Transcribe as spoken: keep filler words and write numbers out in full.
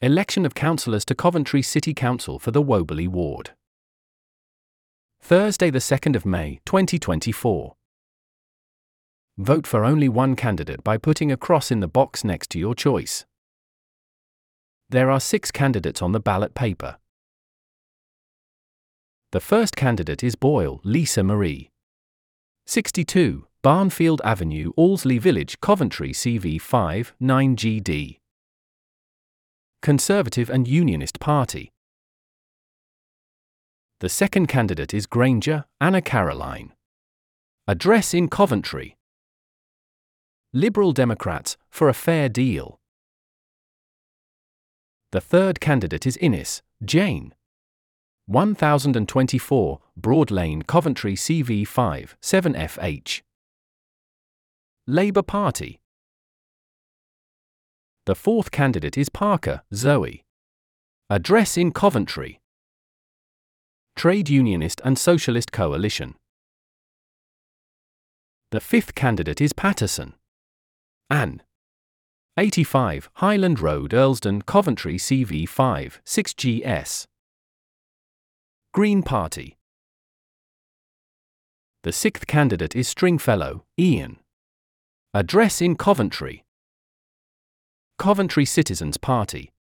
Election of councillors to Coventry City Council for the Woburley Ward. Thursday, the second of May, twenty twenty-four. Vote for only one candidate by putting a cross in the box next to your choice. There are six candidates on the ballot paper. The first candidate is Boyle Lisa Marie. sixty-two, Barnfield Avenue, Allesley Village, Coventry, C V five nine G D. Conservative and Unionist Party. The second candidate is Granger Anna Caroline. Address in Coventry. Liberal Democrats, for a fair deal. The third candidate is Innes Jane. one thousand twenty-four, Broad Lane, Coventry, C V five seven F H. Labour Party. The fourth candidate is Parker Zoe. Address in Coventry. Trade Unionist and Socialist Coalition. The fifth candidate is Patterson Anne. eighty-five, Highland Road, Earlsdon, Coventry, C V five six G S. Green Party. The sixth candidate is Stringfellow Ian. Address in Coventry. Coventry Citizens Party.